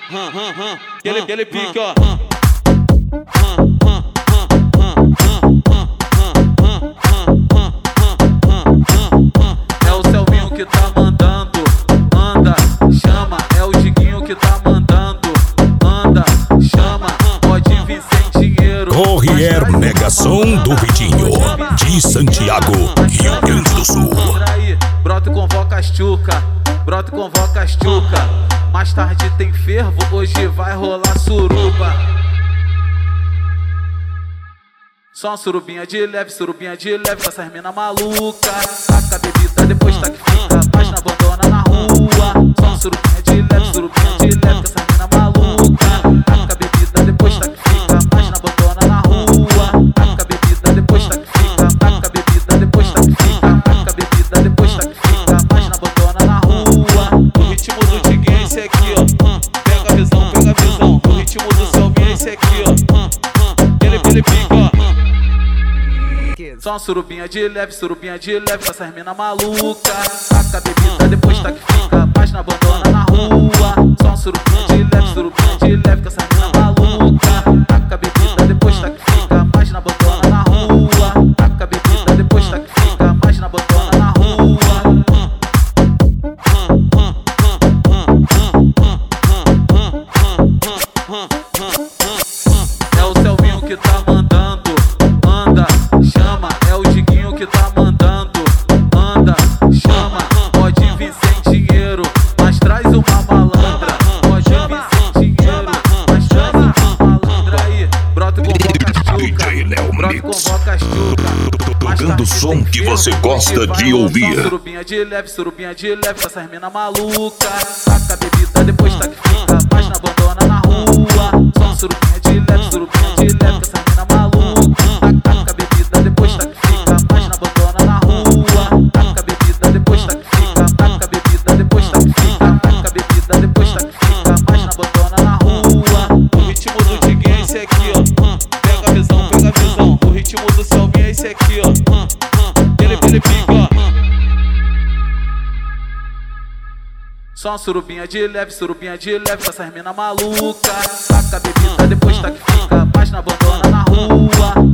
Ele pique, ó. É o Selvinho que tá mandando, anda, chama. É o Diguinho que tá mandando, anda, chama. Pode vir sem dinheiro. Corrier Megasom do Vitinho, de Santiago, Rio Grande do Sul. Brota e convoca as tchuca, brota e convoca as tchuca. Mais tarde tem fervo, hoje vai rolar suruba. Só uma surubinha de leve com essas mina maluca. Taca a bebida, depois tá que fica, mas não abandona na rua. Só uma surubinha de leve com essas mina maluca. Taca a bebida, depois tá que fica, mas não abandona na rua. Taca a bebida, depois tá que fica, taca a bebida, depois tá que fica, taca a bebida, depois tá que fica, mas não abandona na rua. O ritmo do Diguinho é esse aqui, ó. Pega a visão, pega a visão. O ritmo do Selvinho é esse aqui, ó. Ele pique, ó. Só uma surubinha de leve com essas mina maluca. Taca a bebida, depois tá que fica, mas não abandona na rua. Só uma surubinha de leve com essas mina maluca. Taca a bebida, depois tá que fica, mas não abandona na rua. Taca a bebida, depois tá que fica, mas não abandona na rua. É o Selvinho que tá mandando, anda, chama. É o Diguinho que tá mandando, anda, chama. Pode vir sem dinheiro, mas traz uma malandra. Pode vir sem dinheiro, mas traz uma malandra. Aí, brota e convoca as tchuca, brota e convoca as tchuca. Tocando o som que você gosta de ouvir. Surubinha de leve com essas mina maluca. Taca a bebida, depois tá que fica, mas não abandona na rua. Só surubinha de leve com essas mina maluca. Taca a bebida, depois tá que fica, mas não abandona na rua. Taca a bebida, depois tá que fica, taca a bebida, depois tá que fica, taca a bebida, depois tá que fica, mas não abandona na rua. O ritmo do Diguinho é esse aqui, ó. Pega a visão, pega a visão. O ritmo do Selvinho é esse aqui, ó. Ele pique, ó. Só uma surubinha de leve com essas mina maluca. Taca a bebida, depois tá que fica, mas não abandona na rua.